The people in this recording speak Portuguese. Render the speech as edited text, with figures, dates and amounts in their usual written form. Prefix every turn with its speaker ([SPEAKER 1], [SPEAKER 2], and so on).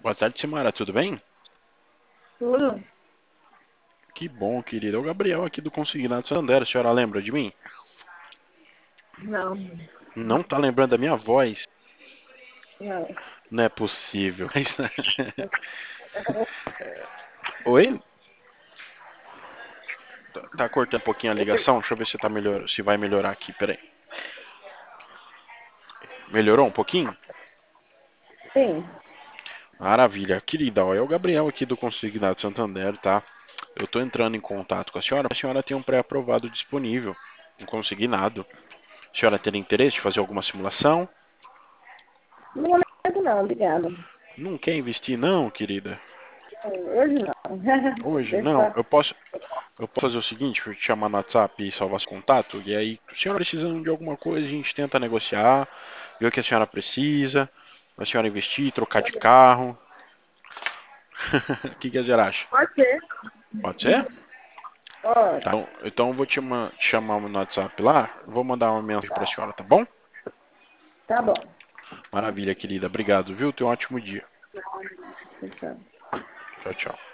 [SPEAKER 1] Boa tarde, Simara. Tudo bem?
[SPEAKER 2] Tudo?
[SPEAKER 1] Que bom, querida. É o Gabriel aqui do Consignado Santander. A senhora lembra de mim?
[SPEAKER 2] Não,
[SPEAKER 1] Não tá lembrando da minha voz?
[SPEAKER 2] não.
[SPEAKER 1] Não é possível. Oi? Tá cortando um pouquinho a ligação? Deixa eu ver se tá melhor, se vai melhorar aqui. Peraí. Melhorou um pouquinho?
[SPEAKER 2] Sim,
[SPEAKER 1] Maravilha. Querida, ó, é o Gabriel aqui do Consignado Santander, tá? Eu tô entrando em contato com a senhora. A senhora tem um pré-aprovado disponível. Um consignado. A senhora teria interesse de fazer alguma simulação?
[SPEAKER 2] no momento não, obrigada.
[SPEAKER 1] Não quer investir não, querida?
[SPEAKER 2] Hoje não.
[SPEAKER 1] Hoje? Não.
[SPEAKER 2] Deixa.
[SPEAKER 1] Eu posso fazer o seguinte, vou te chamar no WhatsApp e salvar esse contato, e aí, se a senhora precisando de alguma coisa, a gente tenta negociar, ver o que a senhora precisa, a senhora investir, trocar de carro. O que a senhora acha?
[SPEAKER 2] Pode ser.
[SPEAKER 1] Pode ser?
[SPEAKER 2] Pode.
[SPEAKER 1] Tá, então eu vou te chamar no WhatsApp lá, vou mandar uma mensagem pra senhora, tá bom?
[SPEAKER 2] Tá bom.
[SPEAKER 1] Maravilha, querida. Obrigado, viu? Tenha um ótimo dia.
[SPEAKER 2] Fechado.
[SPEAKER 1] Tchau, tchau.